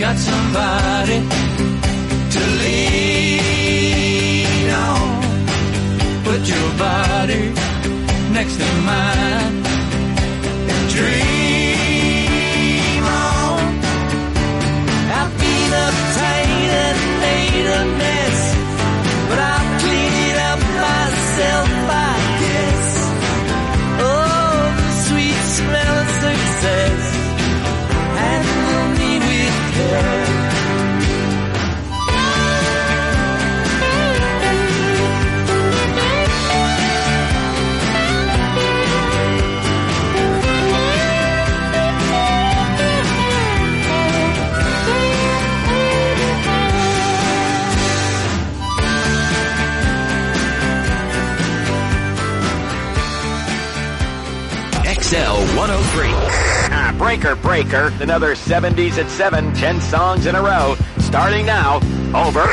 got somebody to lean on. Put your body next to mine and dream on. I've been uptight and made a mess, but I'll clean it up myself, I guess. Oh, the sweet smell of success handle me with care. XL 103. Breaker. Another 70s at 7, 10 songs in a row. Starting now. Over.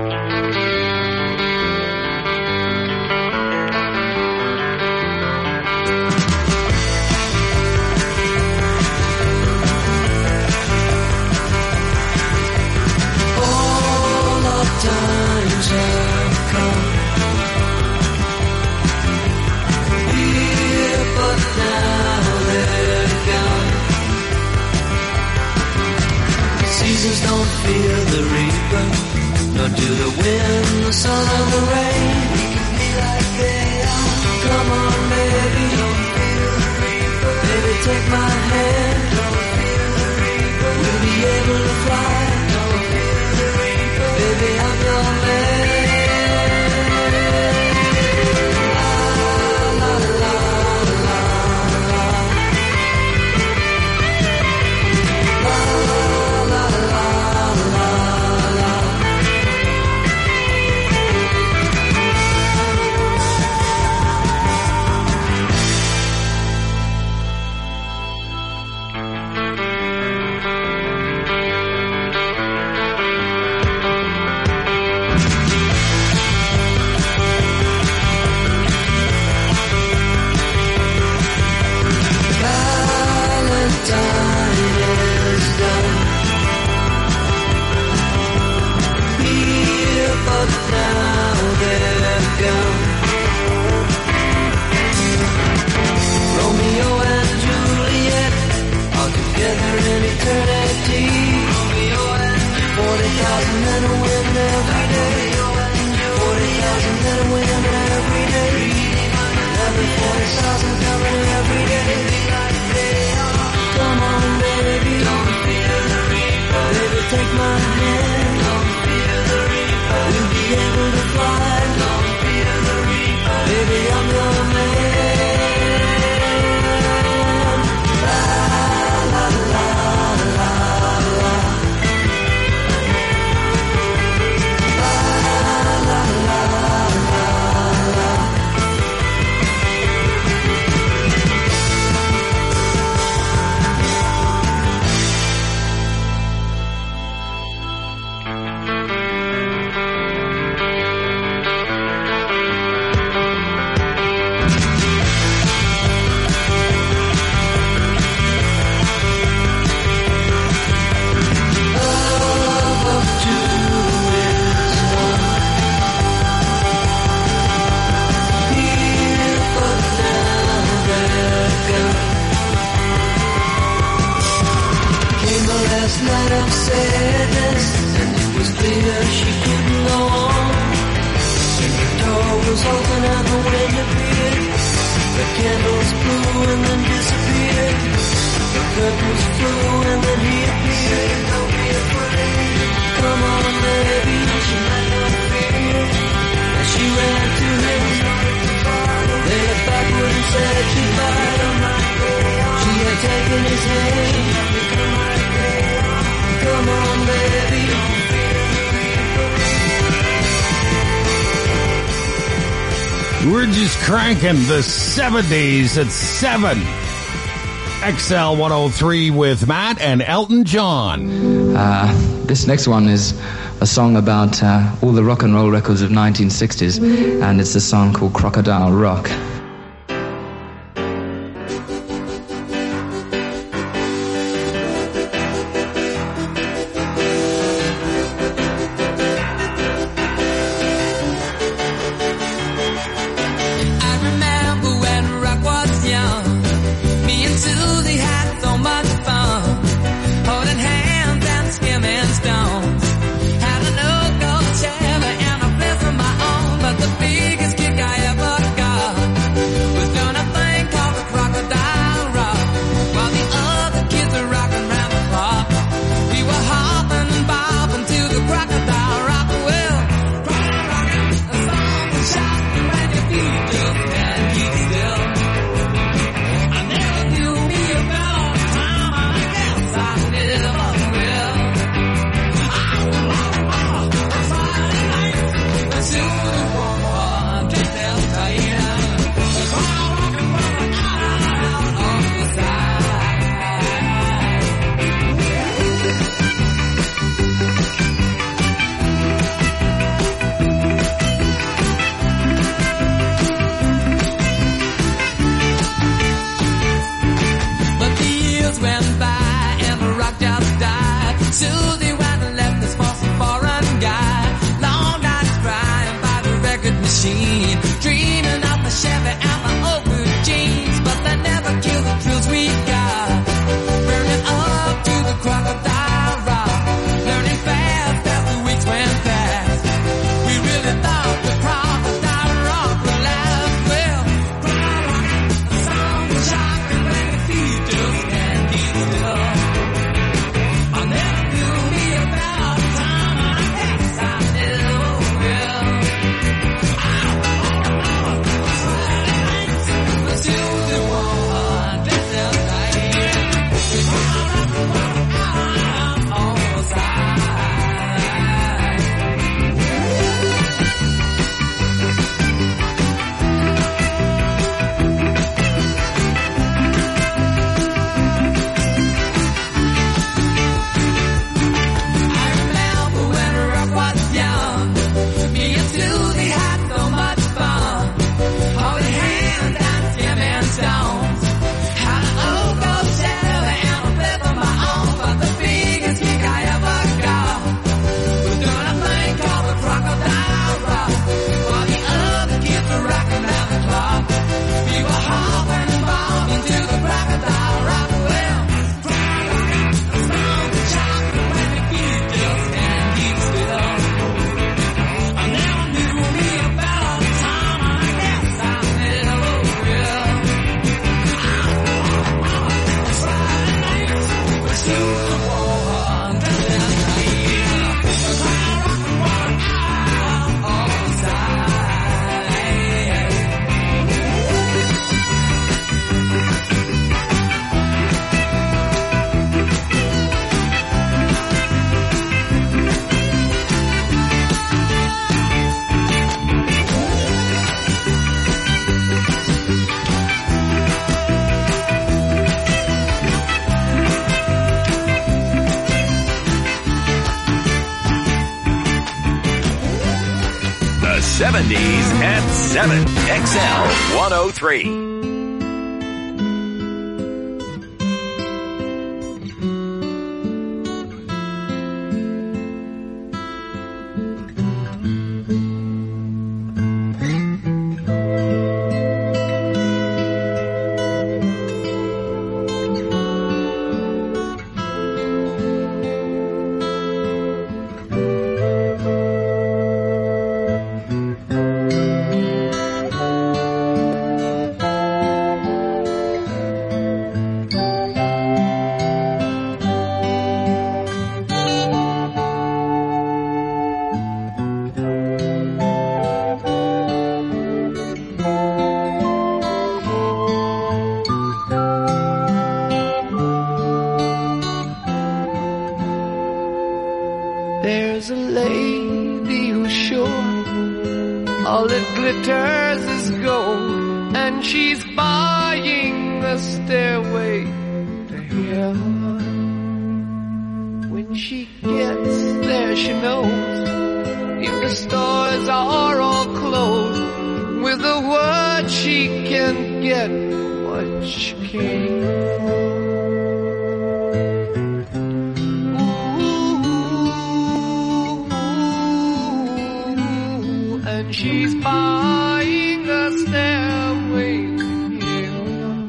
All of times have come here, but now they're gone. Seasons don't fear the reaper, nor do the wind, the sun, or the rain. We can be like they are. Come on, baby, don't fear the reaper. Baby, take my hand. Don't fear the reaper. We'll be able to fly. Don't fear the reaper. Baby, I'm your man. La la la la la. La la la la la. Valentine is done here, but now they're gone. Romeo and Juliet are together in eternity. 40,000 men and women every day. 40,000 men and women every day. Every 40,000 coming every day. Come on, baby, don't fear the reaper. Baby, take my hand. Don't fear the reaper. We'll be able to fly. Don't fear the reaper. Baby, I'm your man. La la la la la. La la la la la. Love of two is one. Here, but now they're gone. Came the last night of sadness, and it was clear she couldn't go on. The door was open and the wind appeared. The candles blew and then disappeared. The curtains flew and then he appeared. Don't be afraid. Come on, baby. She might not fear. And she ran to him. They looked backward and said goodbye. She had taken his hand. Come on, baby. We're just cranking the 70s at 7. XL 103 with Matt and Elton John. This next one is a song about all the rock and roll records of 1960s, and it's a song called Crocodile Rock. Susie went and left us for some foreign guy. Long nights crying by the record machine, dreaming of the Chevy and my old blue jeans, but that never killed the thrills we got. Burning up to the Crocodile Rock, learning fast as the weeks went past. We really thought the Crocodile Rock would last. Well, the song was shocking when your feet just can't keep still. I never knew me about the time I guess I never will. But still the one that's the night. I'm almost high. I remember when rock was young, me and Susie had so much fun, holding hands and skimming stones. Had an old gold Chevy and a flip of my own, but the biggest kick I ever got was doing a thing called the Crocodile Rock, while the other kids were rocking around the clock. We were hopping and bobbing to the Crocodile Rock. Well, the song was shocking when your feet just can't keep still. I never knew me about the time I guess I never will. We're still the one that's the night. All the side. The 70s at 7. XL 103. There's a lady who's sure all that glitters is gold, and she's buying a stairway to heaven. When she gets there, she knows if the stores are all closed, with a word she can get what she came for. She's buying a stairway here.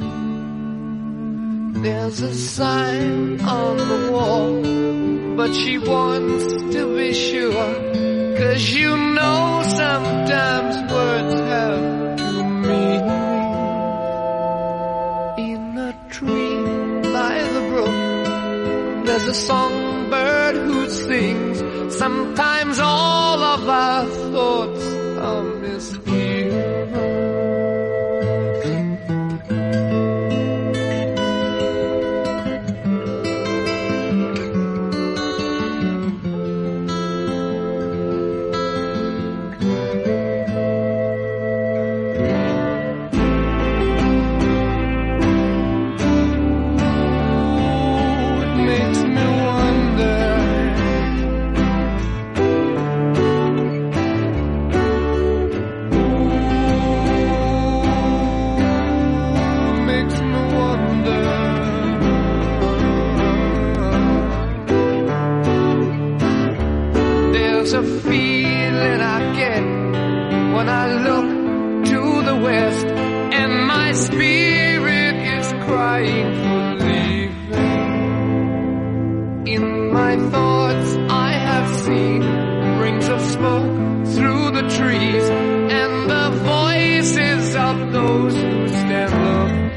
There's a sign on the wall, but she wants to be sure, 'cause you know sometimes words have two meanings. In a tree by the brook, there's a songbird who sings. Sometimes all of our thoughts are misgiven. There's a feeling I get when I look to the west, and my spirit is crying for leaving. In my thoughts I have seen rings of smoke through the trees, and the voices of those who stand looking.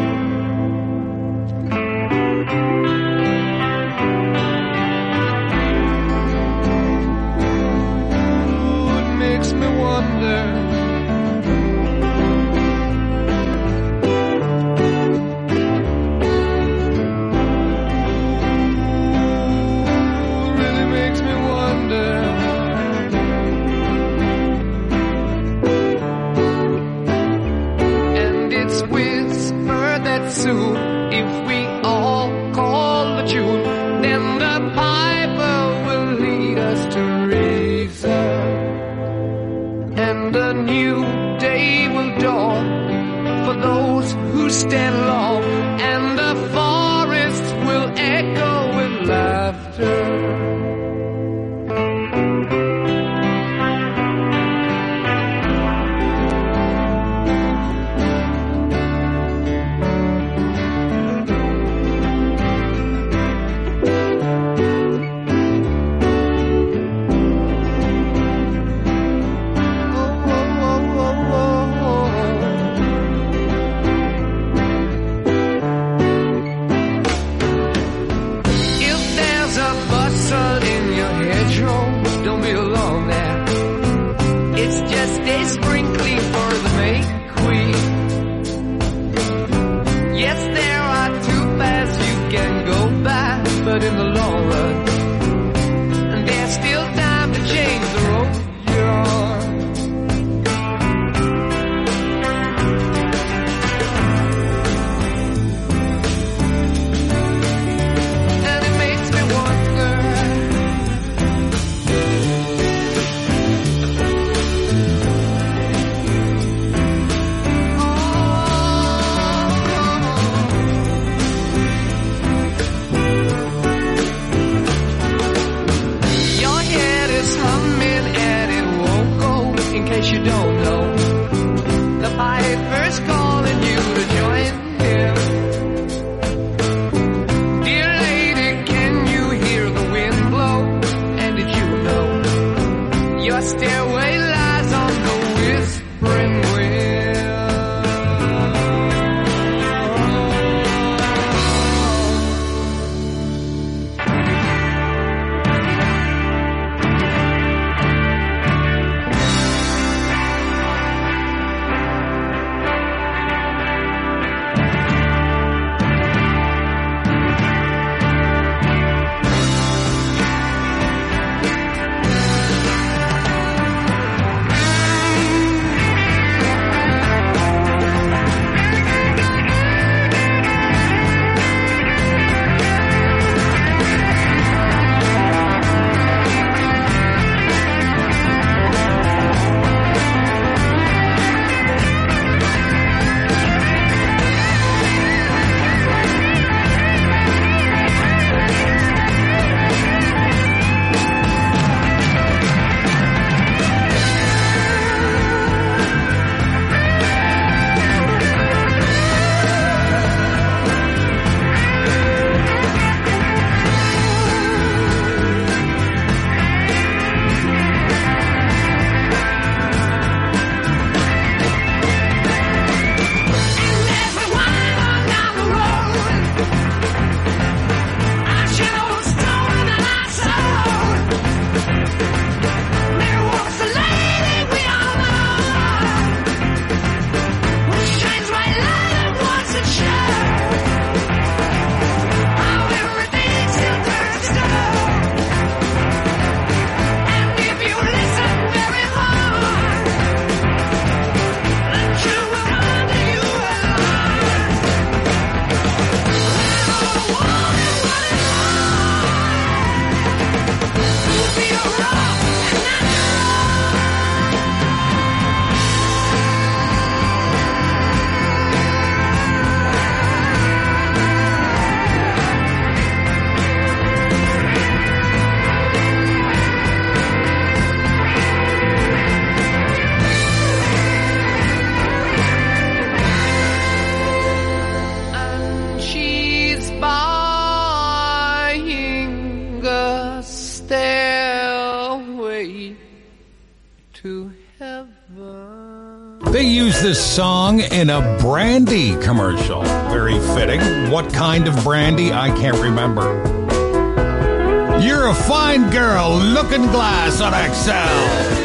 Makes me wonder. Really makes me wonder. And it's whispered that soon, if we all call the tune, then the piper will lead us to reason. And a new day will dawn for those who stand long, and the forests will echo with laughter. Don't be alone there. It's just a sprinkling for the May Queen. Yes, there are two paths you can go by, but in the long run, there's still time to change the road you're on. And it makes me wonder. stairway to heaven. They use this song in a brandy commercial. Very fitting. What kind of brandy? I can't remember. You're a fine girl. Looking Glass on XL.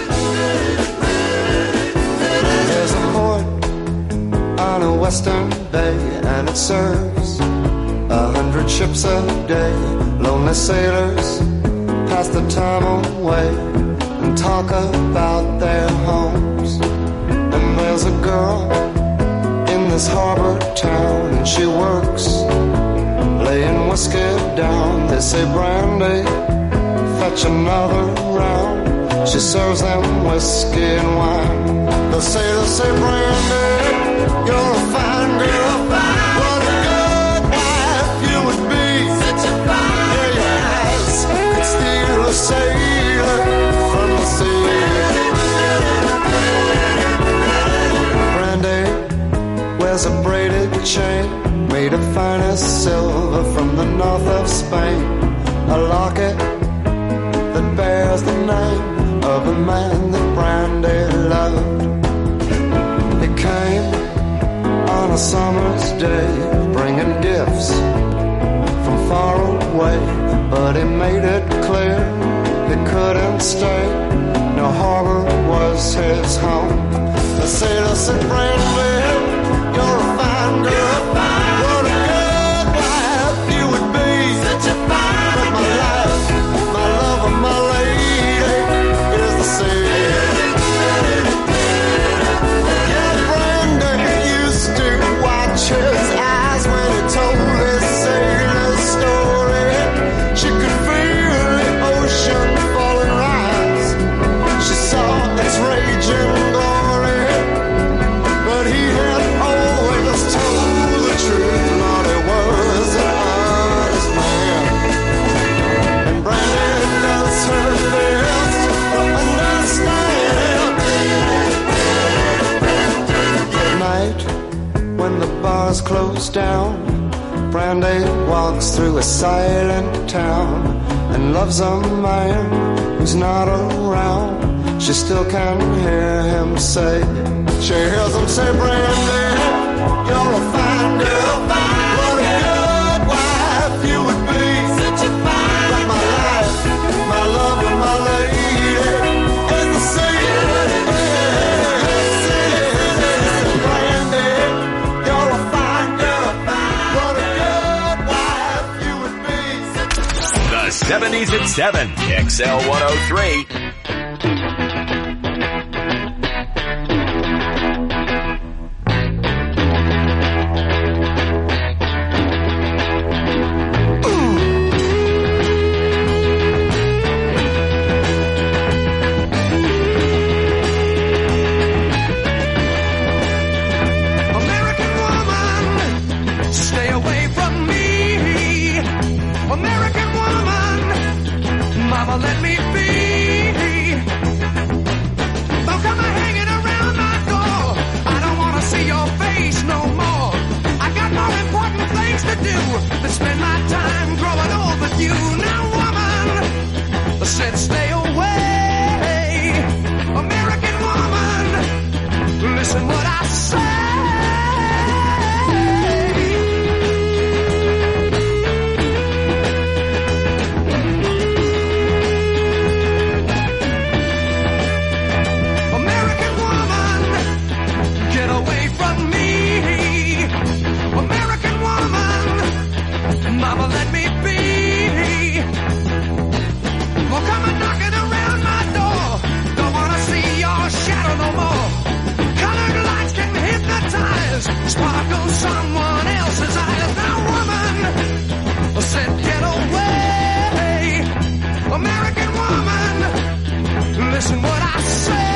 There's a port on a western bay, and it serves 100 ships a day. Lonely sailors pass the time away and talk about their homes. And there's a girl in this harbor town, and she works laying whiskey down. They say, Brandy, fetch another round. She serves them whiskey and wine. They say, Brandy, you're a fine girl. What a good wife you would be. Such a fine yeah, your eyes could steal a sailor from the sea. Brandy wears a braided chain made of finest silver from the north of Spain. A locket that bears the name of a man that Brandy loved. He came on a summer's day, bringing gifts from far away, but he made it clear he couldn't stay. No harbor was his home. The sailor said, Brandy, you're a fine girl. What a good wife you would be. Such a fine but my life, my love, and my lady is the sea. Yeah, Brandy used to watch his eyes when he told his sailor story. She could feel the ocean fall and rise. She saw its raging glory, but he had always told the truth. Lord, he was an honest man, and Brandy does her best to understand. At night, when the bars close down, Brandy walks through a silent town and loves a man who's not around. She still can hear him say, she hears him say, Brandy, you're a fine girl. What a good wife you would be. Such a fine but my life, my love, and my lady is the sea. Brandy, you're a fine girl. What a good wife you would be. The 70s at 7, XL 103. American woman, stay away from me. American woman, mama, let me be. Don't come hanging around my door. I don't want to see your face no more. I got more important things to do than spend my time growing old with you. Now, woman, I said stay away. American woman, listen what I say. American woman, get away from me. American woman, mama, let me be. Well, come and knocking around my door. Don't wanna see your shadow no more. Colored lights can hypnotize, sparkle someone else's eyes. Now, woman, I said get away. American woman, listen what I say.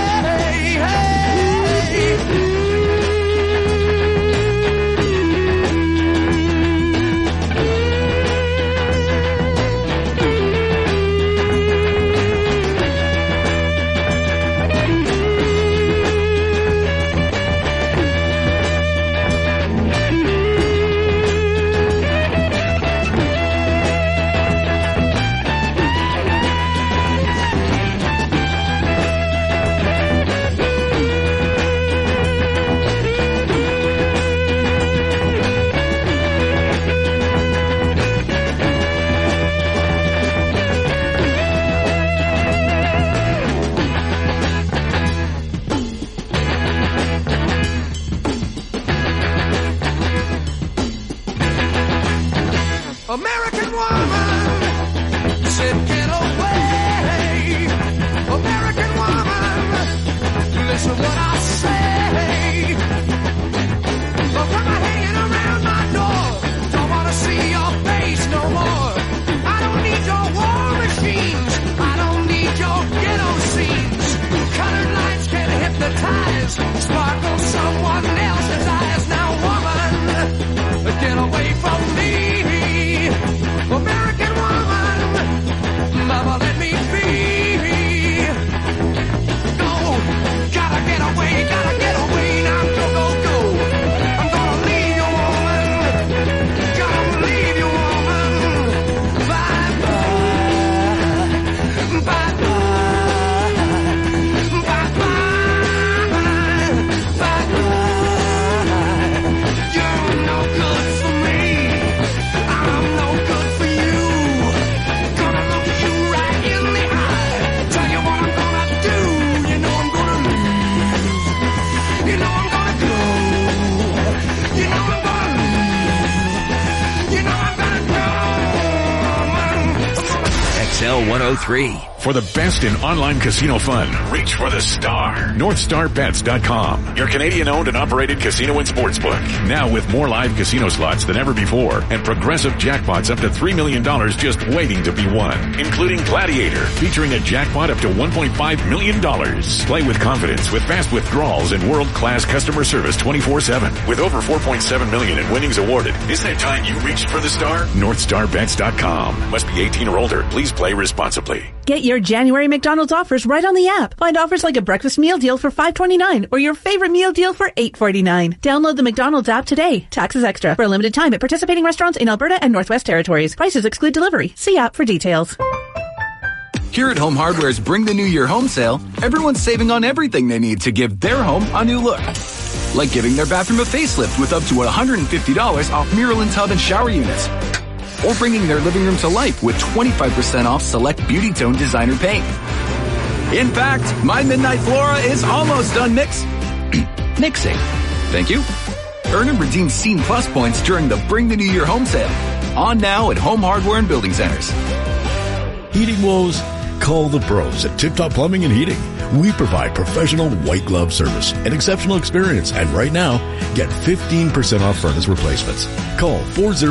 XL 103. For the best in online casino fun, reach for the star. NorthstarBets.com, your Canadian-owned and operated casino and sportsbook. Now with more live casino slots than ever before and progressive jackpots up to $3 million just waiting to be won, including Gladiator, featuring a jackpot up to $1.5 million. Play with confidence with fast withdrawals and world-class customer service 24/7. With over $4.7 million in winnings awarded, isn't it time you reached for the star? NorthstarBets.com. Must be 18 or older. Please play responsibly. Get your January McDonald's offers right on the app. Find offers like a breakfast meal deal for $5.29 or your favorite meal deal for $8.49. Download the McDonald's app today. Taxes extra. For a limited time at participating restaurants in Alberta and Northwest Territories. Prices exclude delivery. See app for details. Here at Home Hardware's Bring the New Year home sale, everyone's saving on everything they need to give their home a new look. Like giving their bathroom a facelift with up to $150 off mirror and tub and shower units. Or bringing their living room to life with 25% off select Beauty Tone designer paint. In fact, my Midnight Flora is almost done mixing. Thank you. Earn and redeem Scene Plus points during the Bring the New Year home sale. On now at Home Hardware and Building Centers. Heating woes? Call the pros at Tip Top Plumbing and Heating. We provide professional white glove service and exceptional experience. And right now, get 15% off furnace replacements. Call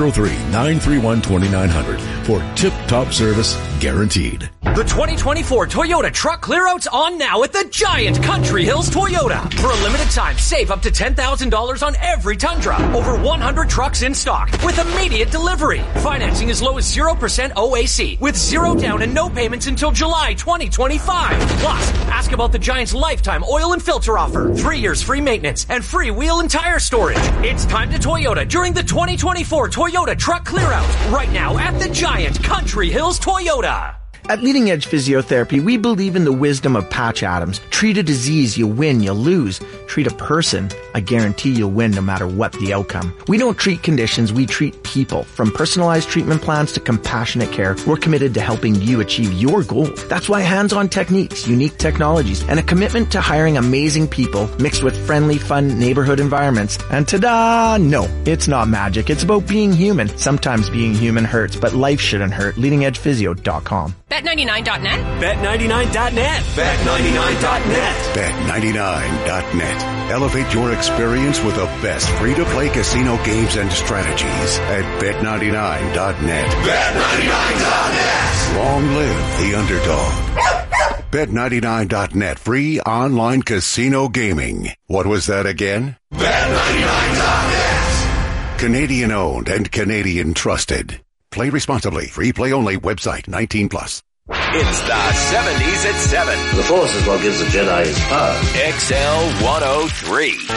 403-931-2900 for Tip Top service guaranteed. The 2024 Toyota Truck Clearout's on now at the Giant Country Hills Toyota. For a limited time, save up to $10,000 on every Tundra. Over 100 trucks in stock with immediate delivery. Financing as low as 0% OAC with zero down and no payments until July 2025. Plus, ask about the Giant's lifetime oil and filter offer, 3 years free maintenance, and free wheel and tire storage. It's time to Toyota during the 2024 Toyota Truck Clearout. Right now at the Giant Country Hills Toyota. At Leading Edge Physiotherapy, we believe in the wisdom of Patch Adams. Treat a disease, you win, you lose. Treat a person, I guarantee you'll win no matter what the outcome. We don't treat conditions, we treat people. From personalized treatment plans to compassionate care, we're committed to helping you achieve your goals. That's why hands-on techniques, unique technologies, and a commitment to hiring amazing people mixed with friendly, fun neighborhood environments. And ta-da! No, it's not magic. It's about being human. Sometimes being human hurts, but life shouldn't hurt. LeadingEdgePhysio.com. Bet99.net. Bet99.net. Bet99.net. Bet99.net. Elevate your experience with the best free-to-play casino games and strategies at Bet99.net. Bet99.net. Long live the underdog. Bet99.net. Free online casino gaming. What was that again? Bet99.net. Canadian owned and Canadian trusted. Play responsibly. Free play only. Website 18+. It's the 70s at 7. The Force is what gives the Jedi his power. XL 103.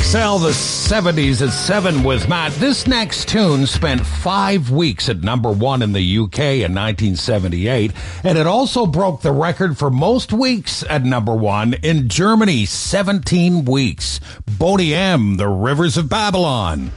XL, the 70s at 7 with Matt. This next tune spent 5 weeks at number 1 in the UK in 1978, and it also broke the record for most weeks at number 1 in Germany, 17 weeks. Boney M, The Rivers of Babylon.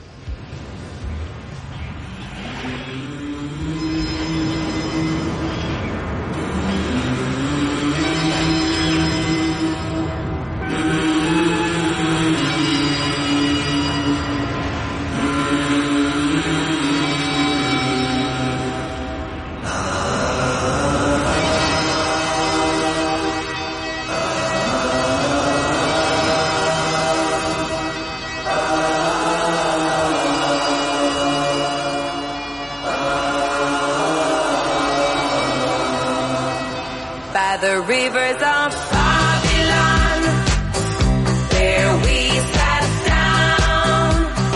The rivers of Babylon, there we sat down.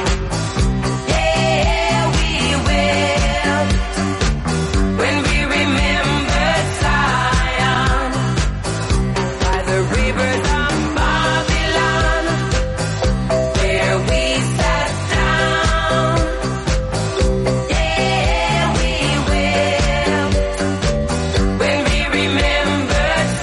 Yeah, we will, when we remembered Zion. By the rivers of Babylon, there we sat down. Yeah, we will, when we remember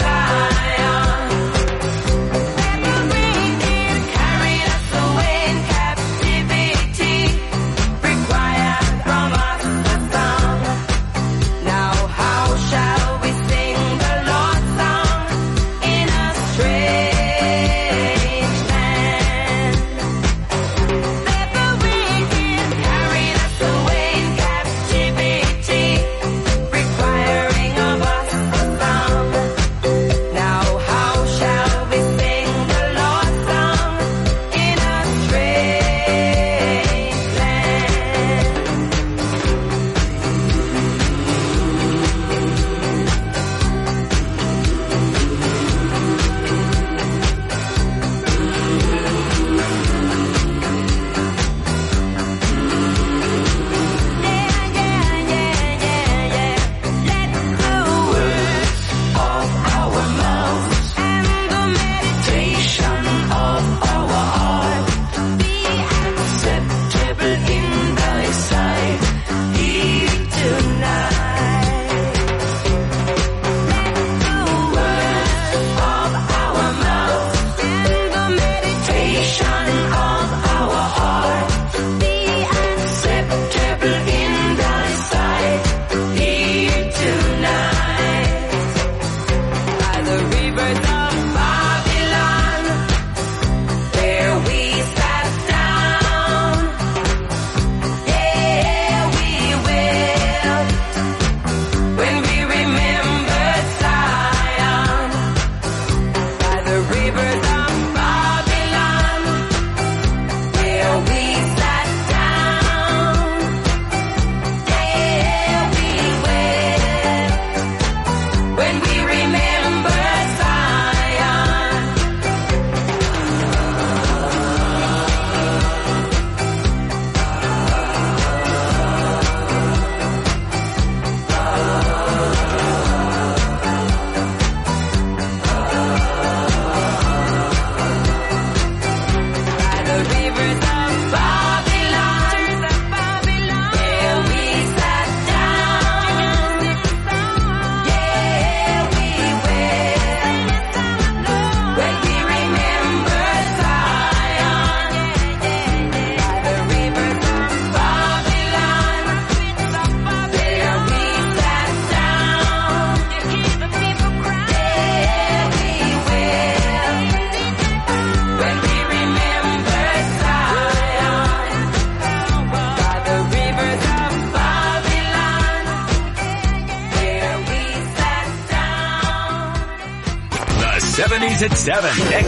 At 7,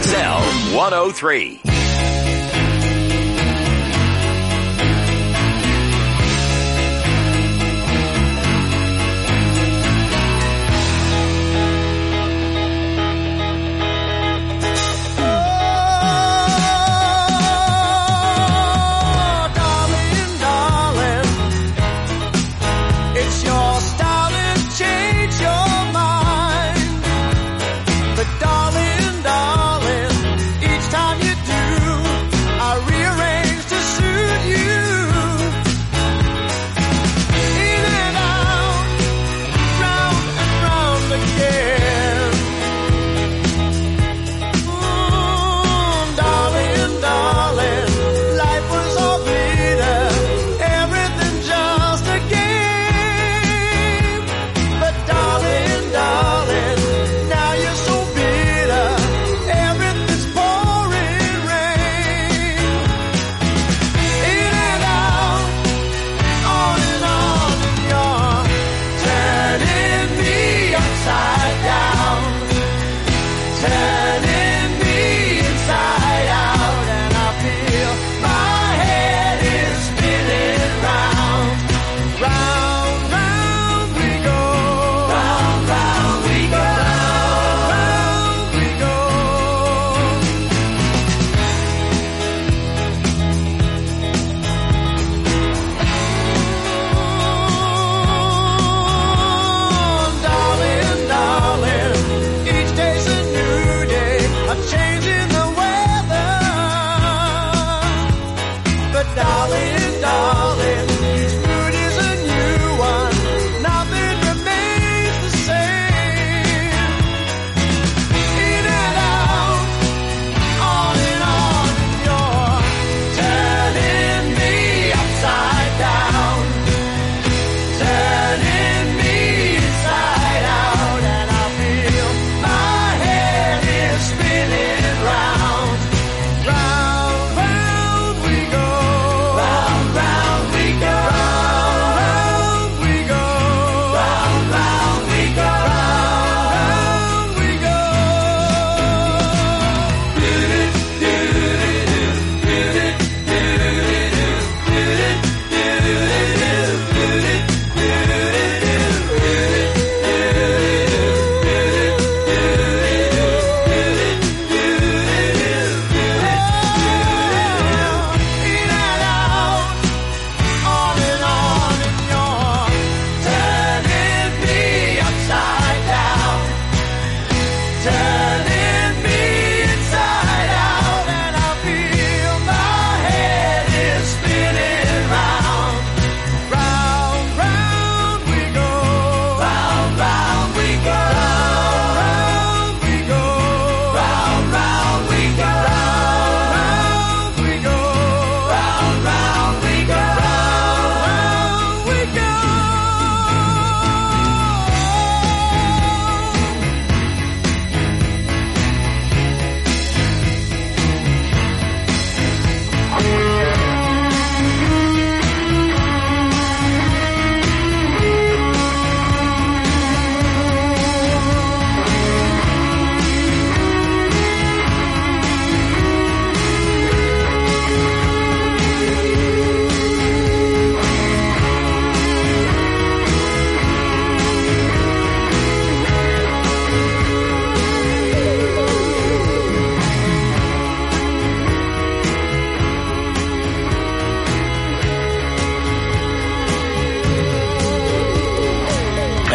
XL 103. Darling, each time you do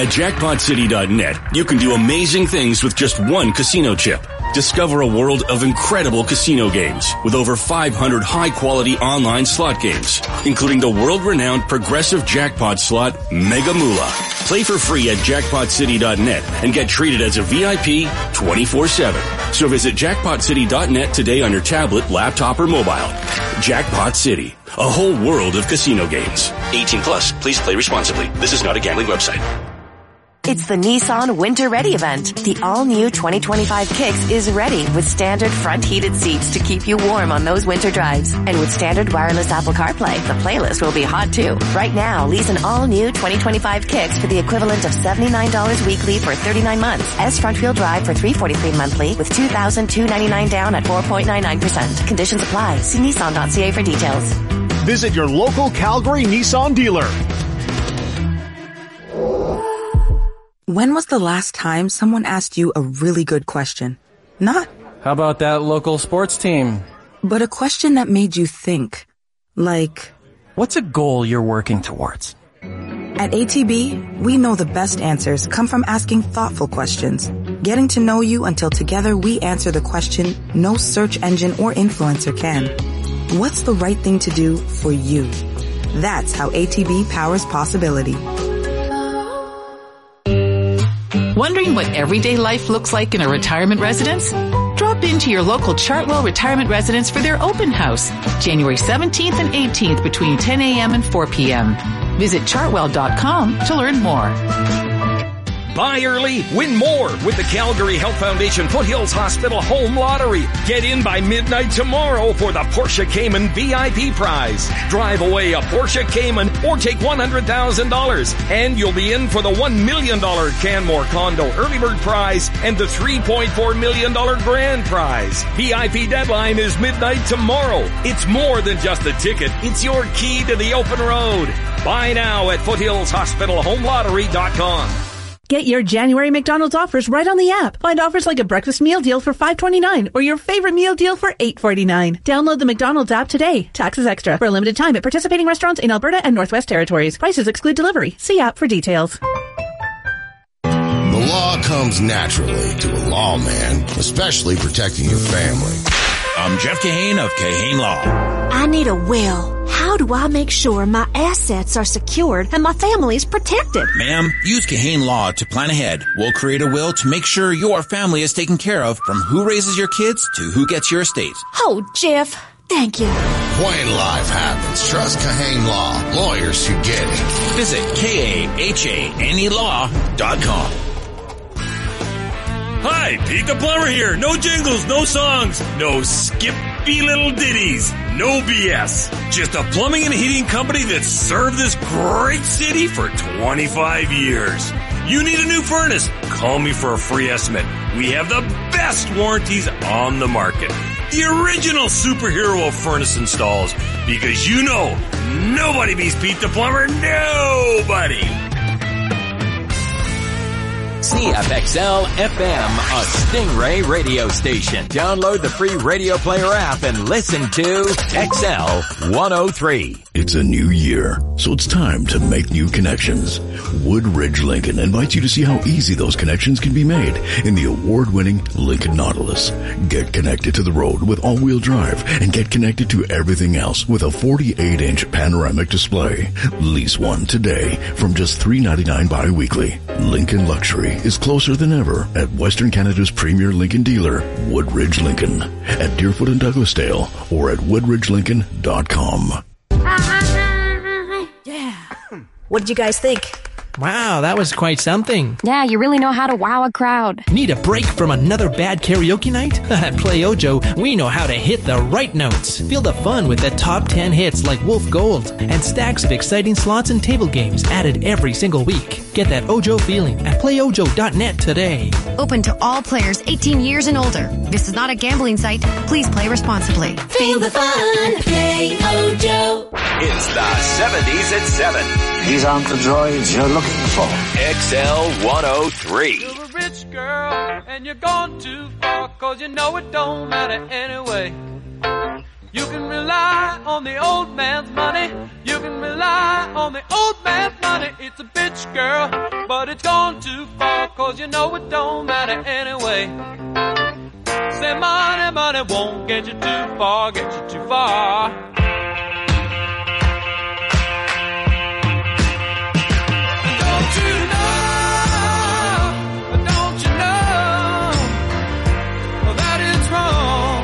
At JackpotCity.net, you can do amazing things with just one casino chip. Discover a world of incredible casino games with over 500 high-quality online slot games, including the world-renowned progressive jackpot slot Mega Moolah. Play for free at JackpotCity.net and get treated as a VIP 24/7. So visit JackpotCity.net today on your tablet, laptop, or mobile. Jackpot City, a whole world of casino games. 18 plus. Please play responsibly. This is not a gambling website. It's the Nissan Winter Ready event. The all-new 2025 Kicks is ready with standard front heated seats to keep you warm on those winter drives. And with standard wireless Apple CarPlay, the playlist will be hot too. Right now, lease an all-new 2025 Kicks for the equivalent of $79 weekly for 39 months. S front-wheel drive for $343 monthly with $2,299 down at 4.99%. Conditions apply. See Nissan.ca for details. Visit your local Calgary Nissan dealer. When was the last time someone asked you a really good question? Not, how about that local sports team? But a question that made you think. Like, what's a goal you're working towards? At ATB, we know the best answers come from asking thoughtful questions, getting to know you until together we answer the question no search engine or influencer can. What's the right thing to do for you? That's how ATB powers possibility. Wondering what everyday life looks like in a retirement residence? Drop into your local Chartwell Retirement Residence for their open house, January 17th and 18th between 10 a.m. and 4 p.m. Visit chartwell.com to learn more. Buy early, win more with the Calgary Health Foundation Foothills Hospital Home Lottery. Get in by midnight tomorrow for the Porsche Cayman VIP prize. Drive away a Porsche Cayman or take $100,000 and you'll be in for the $1 million Canmore Condo Early Bird Prize and the $3.4 million Grand Prize. VIP deadline is midnight tomorrow. It's more than just a ticket. It's your key to the open road. Buy now at FoothillsHospitalHomeLottery.com. Get your January McDonald's offers right on the app. Find offers like a breakfast meal deal for $5.29 or your favorite meal deal for $8.49. Download the McDonald's app today. Taxes extra. For a limited time at participating restaurants in Alberta and Northwest Territories. Prices exclude delivery. See app for details. The law comes naturally to a lawman, especially protecting your family. I'm Jeff Kahane of Kahane Law. I need a will. How do I make sure my assets are secured and my family's protected? Ma'am, use Kahane Law to plan ahead. We'll create a will to make sure your family is taken care of, from who raises your kids to who gets your estate. Oh, Jeff, thank you. When life happens, trust Kahane Law. Lawyers who get it. Visit KAHANElaw.com. Hi, Pete the Plumber here. No jingles, no songs, no skippy little ditties, no BS. Just a plumbing and heating company that's served this great city for 25 years. You need a new furnace? Call me for a free estimate. We have the best warranties on the market. The original superhero of furnace installs. Because you know, nobody beats Pete the Plumber. Nobody. CFXL FM, a Stingray radio station. Download the free Radio Player app and listen to XL 103. It's a new year, so it's time to make new connections. Woodridge Lincoln invites you to see how easy those connections can be made in the award-winning Lincoln Nautilus. Get connected to the road with all-wheel drive and get connected to everything else with a 48-inch panoramic display. Lease one today from just $3.99 bi-weekly. Lincoln Luxury is closer than ever at Western Canada's premier Lincoln dealer, Woodridge Lincoln, at Deerfoot and Douglasdale or at woodridgelincoln.com. Yeah. What did you guys think? Wow, that was quite something. Yeah, you really know how to wow a crowd. Need a break from another bad karaoke night? At Play Ojo, we know how to hit the right notes. Feel the fun with the top 10 hits like Wolf Gold and stacks of exciting slots and table games added every single week. Get that Ojo feeling at playojo.net today. Open to all players 18 years and older. This is not a gambling site. Please play responsibly. Feel the fun. Play Ojo. It's the 70s at 7. These aren't the droids you're looking for. XL 103. You're a rich girl and you're gone too far, 'cause you know it don't matter anyway. You can rely on the old man's money. You can rely on the old man's money. It's a bitch, girl, but it's gone too far, 'cause you know it don't matter anyway. Say money, money won't get you too far, get you too far. Don't you know that it's wrong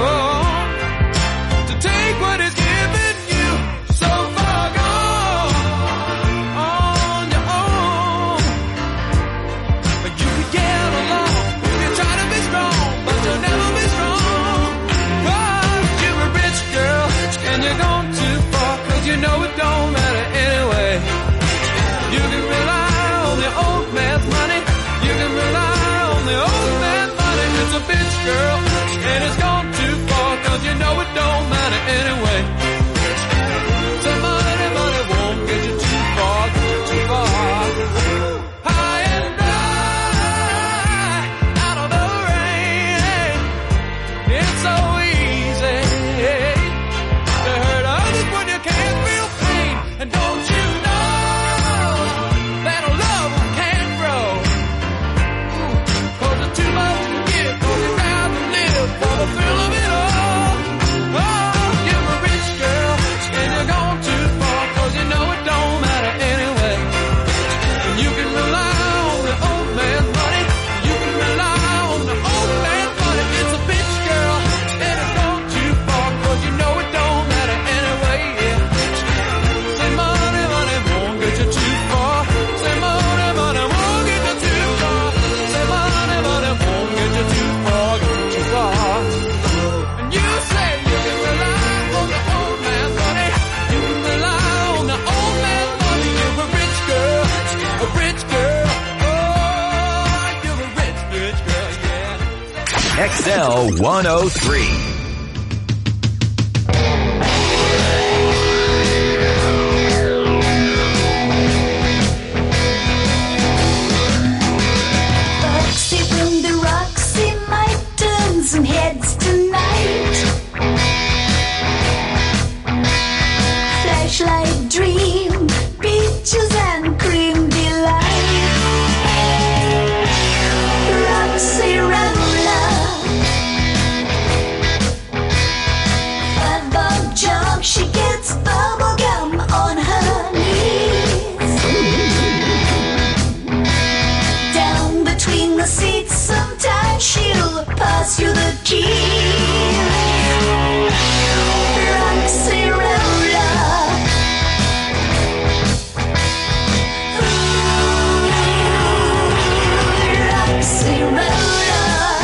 to take what is given you so far gone on your own. But you can get along, you can try to be strong, but you'll never be strong. 'Cause you're a rich girl and you're gone too far, 'cause you know it don't matter anyway. You can rely on the old man's money. You can rely on the old man's money. It's a bitch, girl, and it's gone too far, 'cause you know it don't matter anyway. So money, money won't get you too far, get you too far. High and dry, out of the rain. It's so easy to hurt others when you can't feel pain. And don't you know that a love can't grow? 'Cause it's too much to give, 'cause you rather live for the thrill of it all. Oh, you're a rich girl and you're gone too far, 'cause you know it don't matter anyway. And you can rely on the old man's money. You can rely on the old man's money. It's a bitch, girl, and it's gone too far, 'cause you know it don't matter anyway. Yeah. Say money, money won't get you too far. Say money, money won't get you too far. Say money, money won't get you too far, get you too far. And you say you can rely on the old man's money. You can rely on the old man's money. You're a rich girl, a rich girl. Oh, you're a rich, rich girl, yeah. XL 103. Roxy from the Roxy might turn some heads tonight. Flashlight dream, peaches and cream delight. Roxy Rambler, $5 jog, she gets bubble gum on her knees. Down between the seats, sometimes she'll pass you the keys. Roxy Roller, Roxy Roller.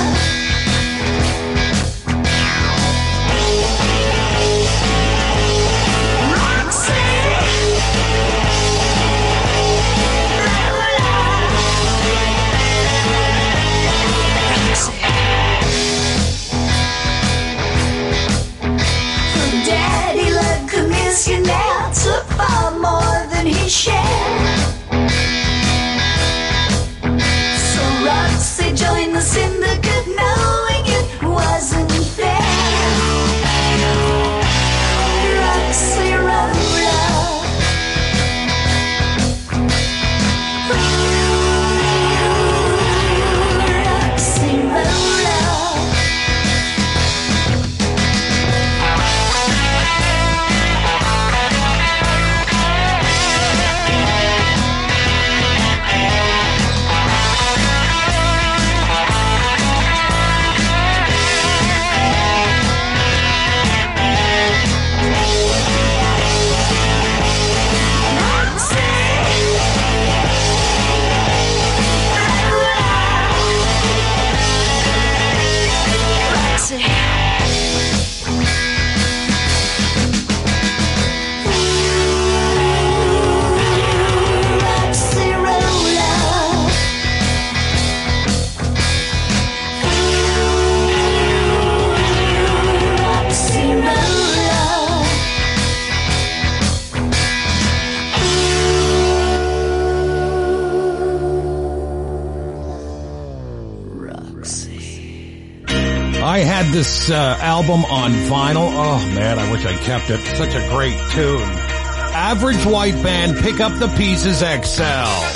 Daddy Luck could miss you now, took far more than he shared. So Roxy joined the syndicate, knowing it wasn't fair. Roxy Roller, Roxy Roller. I had this album on vinyl. Oh, man, I wish I kept it. Such a great tune. Average White Band, Pick Up the Pieces XL.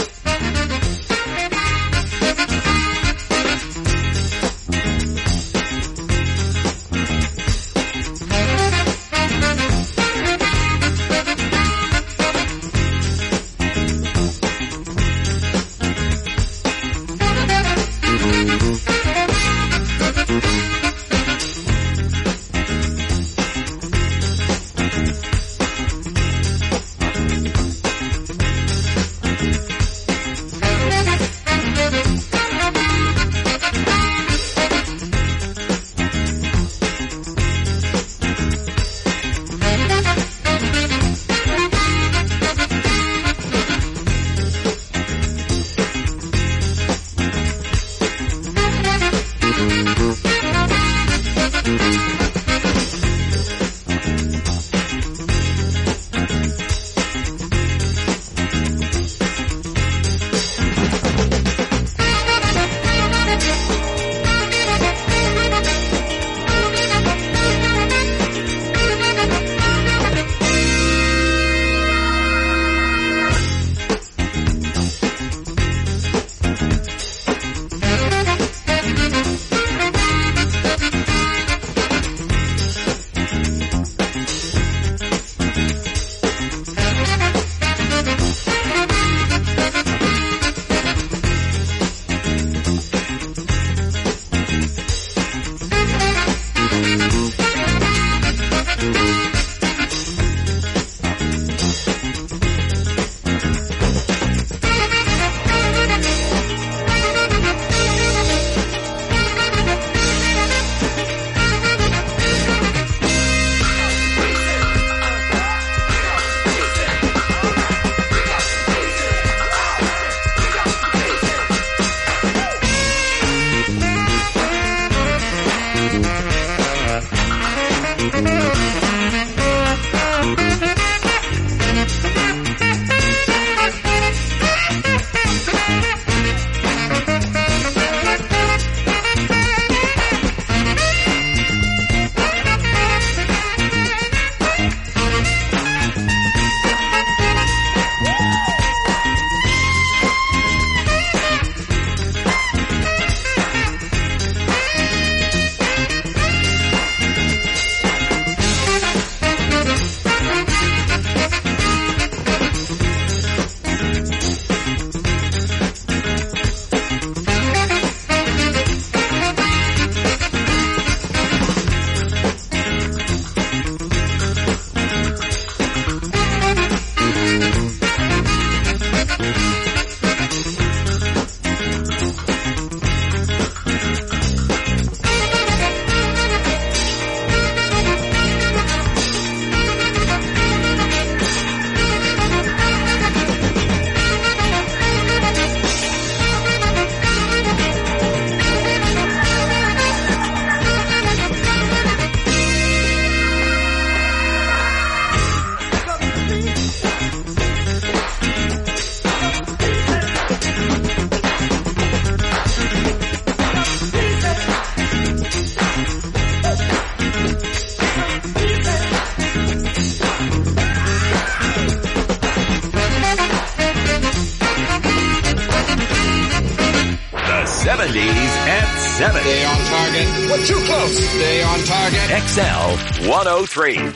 Stay on target. We're too close. Stay on target. XL 103.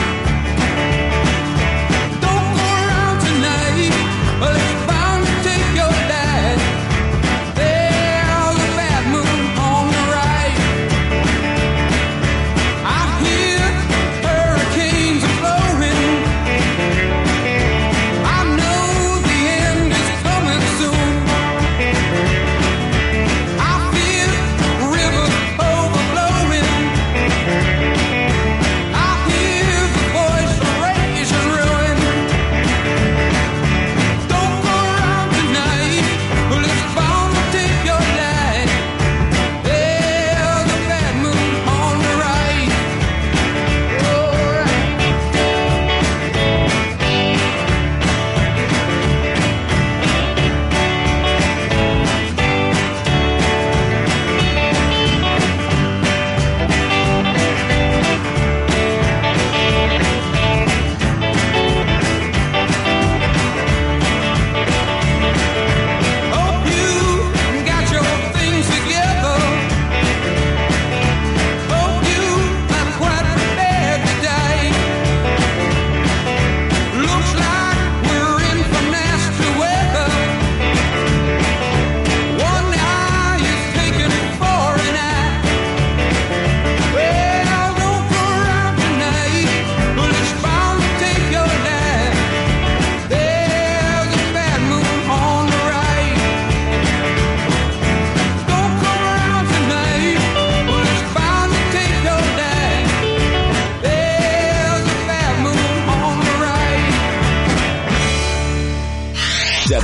Take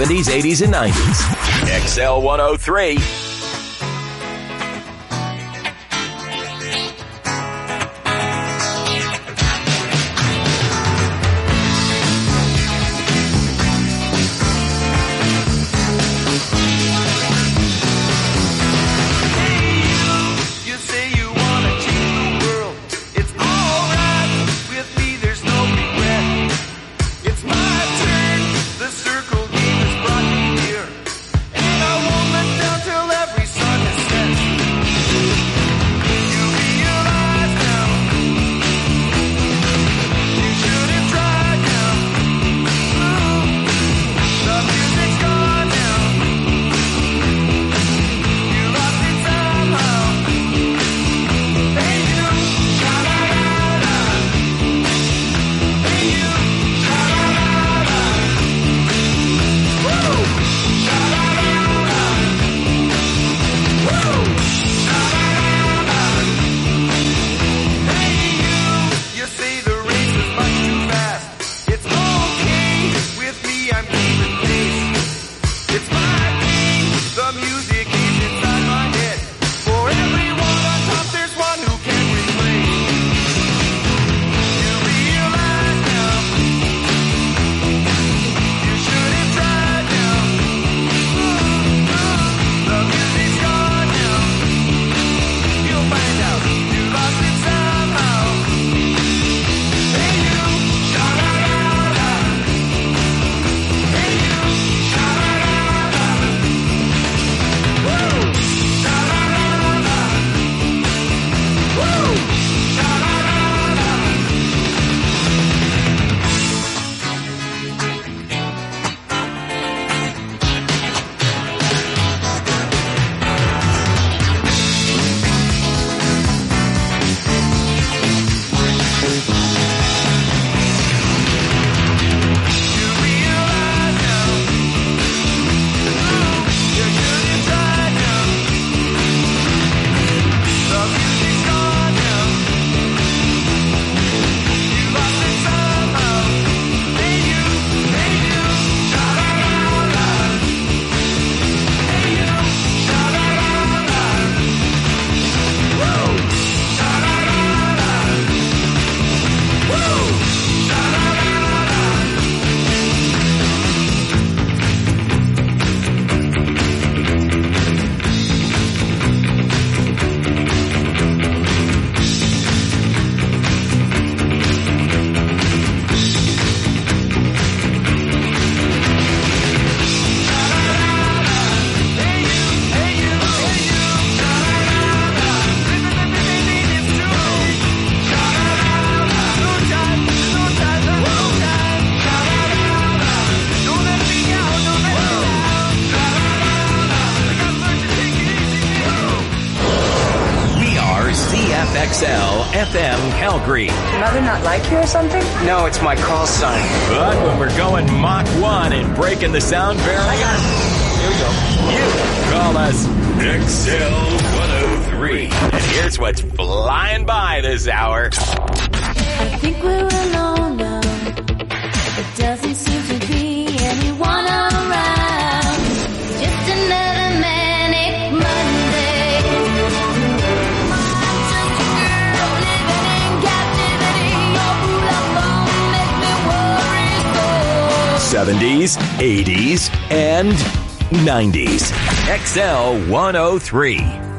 70s, 80s, and 90s. XL 103. XL FM Calgary. Mother not like you or something? No, it's my call sign. But when we're going Mach 1 and breaking the sound barrier, I got it. Here we go. You call us XL 103. And here's what's flying by this hour. I think we're alone now. It doesn't seem to be anyone around. Just another manic Monday. 70s, 80s, and 90s. XL 103.